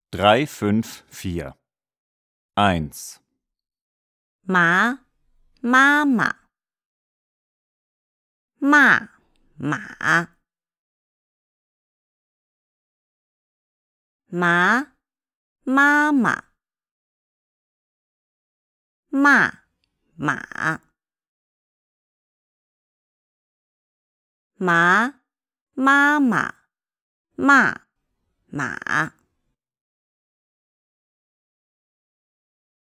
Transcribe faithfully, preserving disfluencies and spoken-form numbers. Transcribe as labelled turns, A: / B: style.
A: drei fünf vier eins
B: 麻妈妈骂马麻妈妈骂马麻妈妈骂马